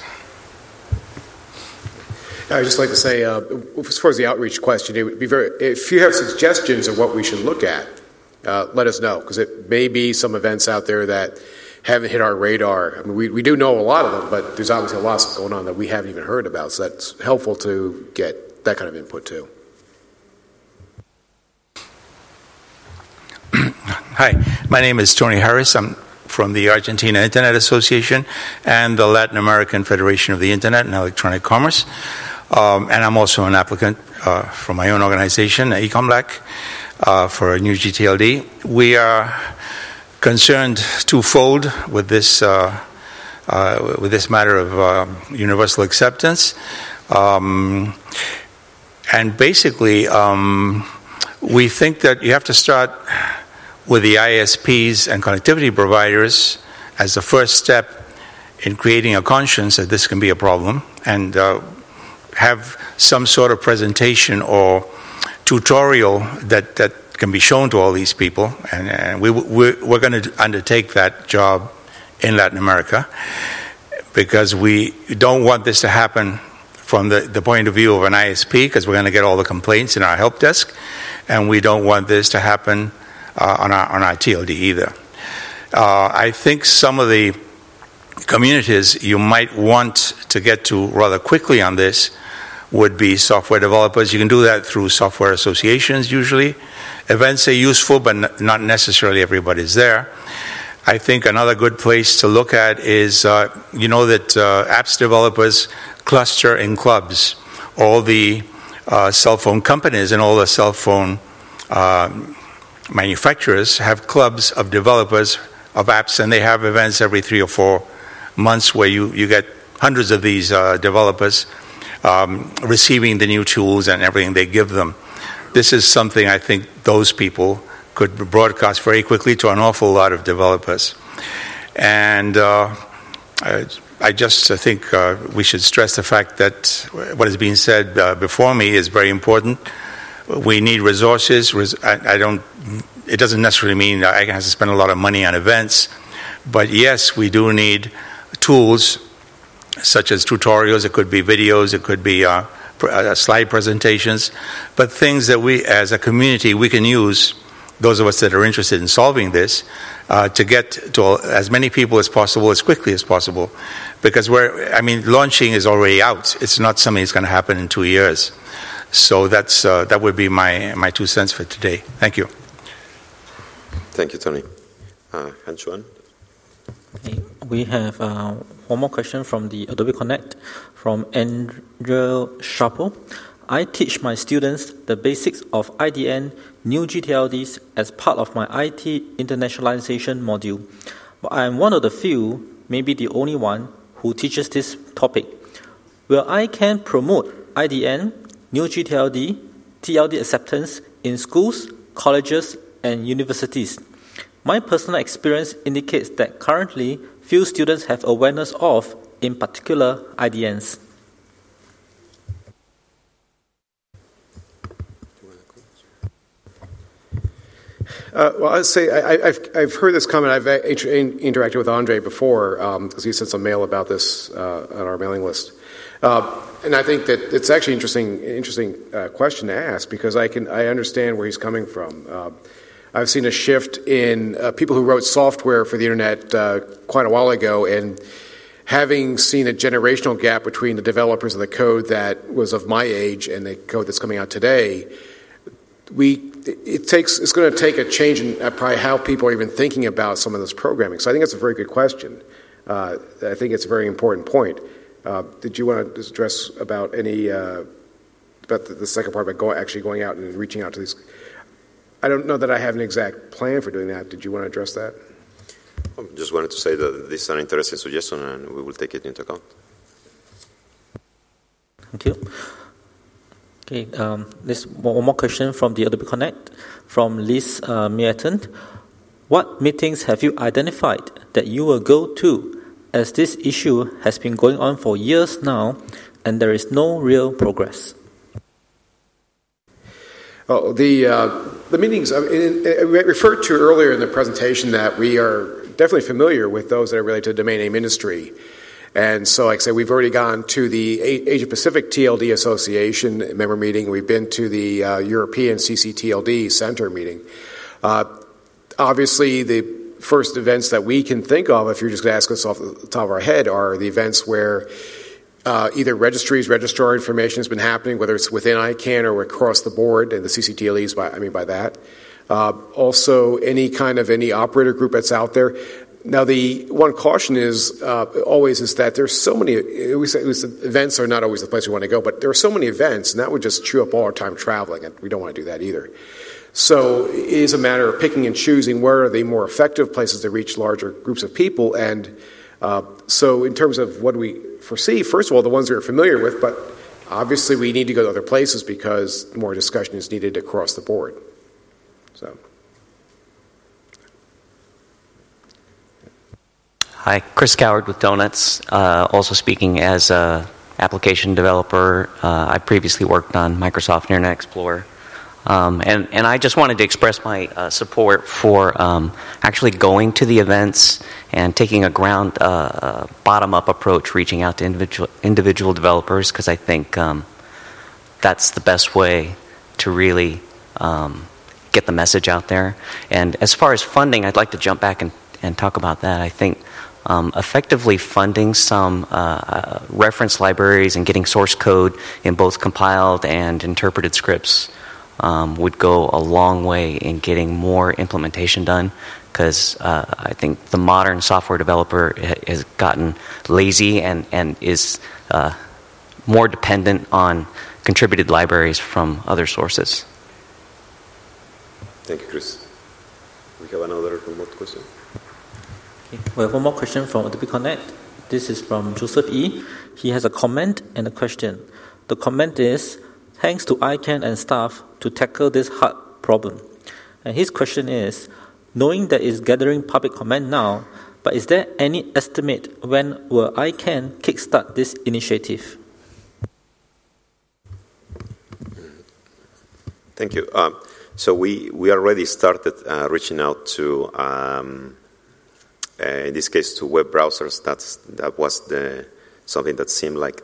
I'd just like to say, as far as the outreach question, it would be if you have suggestions of what we should look at, let us know, because it may be some events out there that haven't hit our radar. I mean, we do know a lot of them, but there's obviously a lot going on that we haven't even heard about, so that's helpful to get that kind of input too. Hi, my name is Tony Harris. I'm from the Argentina Internet Association and the Latin American Federation of the Internet and Electronic Commerce. And I'm also an applicant from my own organization, Ecomlac, for a new GTLD. We are concerned twofold with this matter of universal acceptance. And basically, we think that you have to start with the ISPs and connectivity providers as the first step in creating a conscience that this can be a problem, and have some sort of presentation or tutorial that can be shown to all these people. And we're going to undertake that job in Latin America, because we don't want this to happen from the point of view of an ISP, because we're going to get all the complaints in our help desk, and we don't want this to happen on our TLD either. I think some of the communities you might want to get to rather quickly on this would be software developers. You can do that through software associations usually. Events are useful, but not necessarily everybody's there. I think another good place to look at is, that apps developers cluster in clubs. All the cell phone companies and all the cell phone manufacturers have clubs of developers of apps, and they have events every 3 or 4 months where you get hundreds of these developers receiving the new tools and everything they give them. This is something I think those people could broadcast very quickly to an awful lot of developers. And I just think we should stress the fact that what has been said before me is very important. We need resources. It doesn't necessarily mean that ICANN has to spend a lot of money on events, but yes, we do need tools such as tutorials. It could be videos. It could be slide presentations, but things that we, as a community, we can use. Those of us that are interested in solving this, to get to as many people as possible, as quickly as possible, because launching is already out. It's not something that's going to happen in 2 years. So that would be my 2 cents for today. Thank you. Thank you, Tony. Han Chuan. Okay. We have one more question from the Adobe Connect from Andrea Sharpo. I teach my students the basics of IDN new GTLDs as part of my IT internationalization module. But I am one of the few, maybe the only one, who teaches this topic. Will ICANN promote IDN, new GTLD, TLD acceptance in schools, colleges, and universities? My personal experience indicates that currently few students have awareness of, in particular, IDNs. Well, I'd say I've heard this comment. I've interacted with Andre before because he sent some mail about this on our mailing list, and I think that it's actually interesting question to ask because I understand where he's coming from. I've seen a shift in people who wrote software for the internet quite a while ago, and having seen a generational gap between the developers of the code that was of my age and the code that's coming out today. It's going to take a change in probably how people are even thinking about some of this programming. So I think that's a very good question. I think it's a very important point. Did you want to address about any about the second part about actually going out and reaching out to these? I don't know that I have an exact plan for doing that. Did you want to address that? I just wanted to say that this is an interesting suggestion, and we will take it into account. Thank you. Okay, there's one more question from the Adobe Connect from Liz Merton. What meetings have you identified that you will go to, as this issue has been going on for years now and there is no real progress? Oh, the meetings, I referred to earlier in the presentation that we are definitely familiar with those that are related to the domain name industry. And so, like I said, we've already gone to the Asia-Pacific TLD Association member meeting. We've been to the European CCTLD Center meeting. Obviously, the first events that we can think of, if you're just going to ask us off the top of our head, are the events where either registrar information has been happening, whether it's within ICANN or across the board, and the CCTLDs, by that. Also, any operator group that's out there. Now, the one caution is always that there's so many. Events are not always the place we want to go, but there are so many events, and that would just chew up all our time traveling, and we don't want to do that either. So it is a matter of picking and choosing where are the more effective places to reach larger groups of people. And so, in terms of what do we foresee, first of all, the ones we're familiar with, but obviously we need to go to other places because more discussion is needed across the board. So. Hi, Chris Coward with Donuts, also speaking as an application developer. I previously worked on Microsoft Internet Explorer. And I just wanted to express my support for actually going to the events and taking a bottom-up approach, reaching out to individual developers, because I think that's the best way to really get the message out there. And as far as funding, I'd like to jump back and talk about that. I think effectively funding some reference libraries and getting source code in both compiled and interpreted scripts would go a long way in getting more implementation done, because I think the modern software developer has gotten lazy and is more dependent on contributed libraries from other sources. Thank you, Chris. We have another remote question. Okay. We have one more question from Adobe Connect. This is from Joseph E. He has a comment and a question. The comment is, thanks to ICANN and staff to tackle this hard problem. And his question is, knowing that it's gathering public comment now, but is there any estimate when will ICANN kickstart this initiative? Thank you. So we already started reaching out to, in this case, to web browsers. That was something that seemed like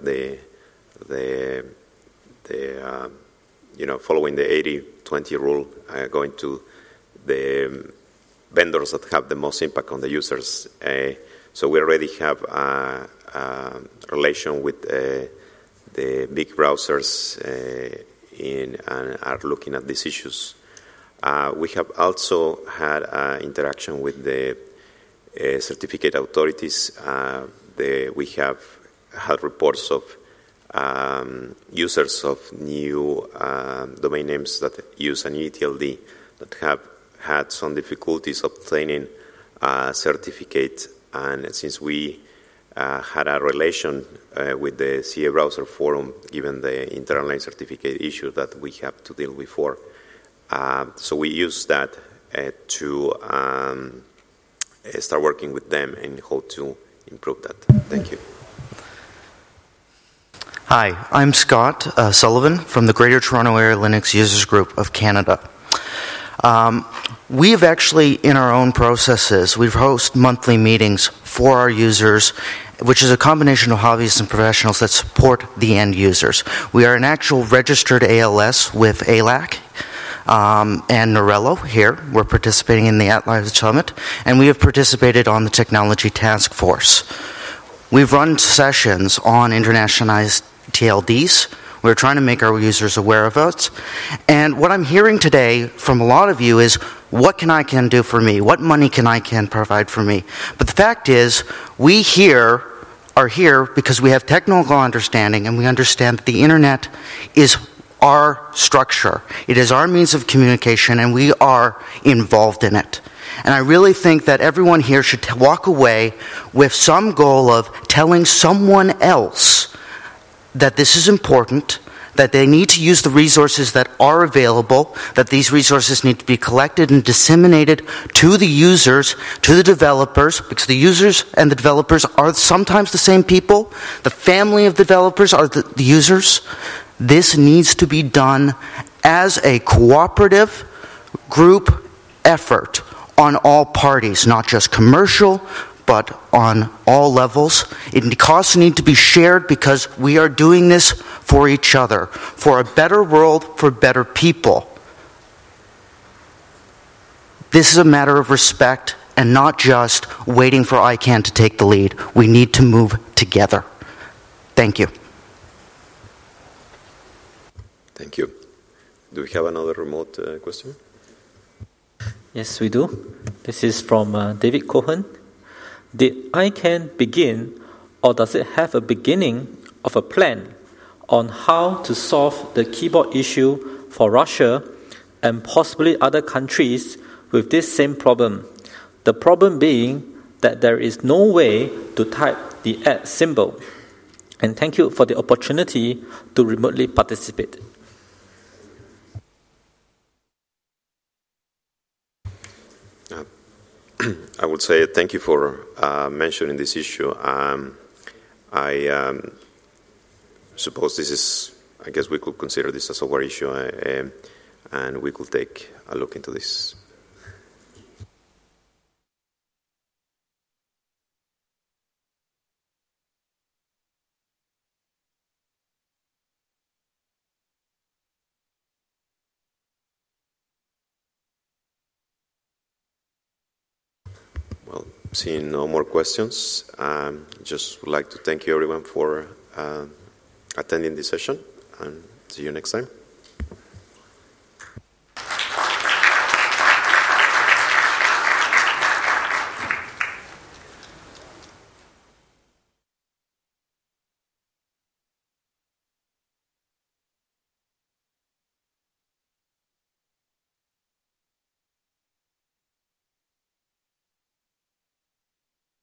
following the 80-20 rule, going to the vendors that have the most impact on the users. So we already have a relation with the big browsers and are looking at these issues. We have also had interaction with the certificate authorities. We have had reports of users of new domain names that use an ETLD that have had some difficulties obtaining a certificate. And since we had a relation with the CA Browser Forum, given the interline certificate issue that we have to deal with before, so we use that to start working with them and how to improve that. Thank you. Hi, I'm Scott Sullivan from the Greater Toronto Area Linux Users Group of Canada. We've actually, in our own processes, we host monthly meetings for our users, which is a combination of hobbyists and professionals that support the end users. We are an actual registered ALS with ALAC and Norello here. We're participating in the At-Live Summit, and we have participated on the Technology Task Force. We've run sessions on internationalized TLDs. We're trying to make our users aware of it. And what I'm hearing today from a lot of you is, what can ICANN do for me? What money can ICANN provide for me? But the fact is, we are here because we have technical understanding and we understand that the internet is our structure. It is our means of communication and we are involved in it. And I really think that everyone here should walk away with some goal of telling someone else that this is important, that they need to use the resources that are available, that these resources need to be collected and disseminated to the users, to the developers, because the users and the developers are sometimes the same people. The family of developers are the users. This needs to be done as a cooperative group effort on all parties, not just commercial, but on all levels. Costs need to be shared because we are doing this for each other, for a better world, for better people. This is a matter of respect and not just waiting for ICANN to take the lead. We need to move together. Thank you. Thank you. Do we have another remote question? Yes, we do. This is from David Cohen. Did ICANN begin, or does it have a beginning of a plan on how to solve the keyboard issue for Russia and possibly other countries with this same problem? The problem being that there is no way to type the @ symbol. And thank you for the opportunity to remotely participate. I would say thank you for mentioning this issue. I suppose this is, I guess we could consider this a software issue, and we could take a look into this. Well, seeing no more questions, just would like to thank you everyone for attending this session, and see you next time.